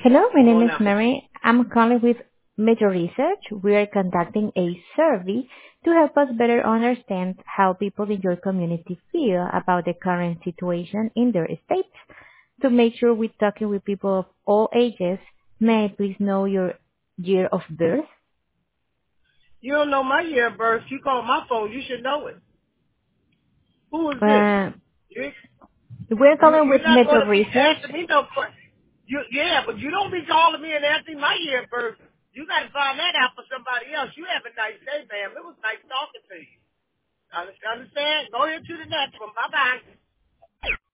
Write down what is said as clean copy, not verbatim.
Hello, my Come name on is now. Mary. I'm calling with Meta Research. We are conducting a survey to help us better understand how people in your community feel about the current situation in their states. To make sure we're talking with people of all ages, may I please know your year of birth? You don't know my year of birth. You call my phone. You should know it. Who is this? Uh, You, we're calling with you're not Meta going to be Research. asking me no questions. Yeah, but you don't be calling me and asking my year of birth. You got to find that out for somebody else. You have a nice day, ma'am. It was nice talking to you. Understand? Go ahead to the next one. Bye-bye.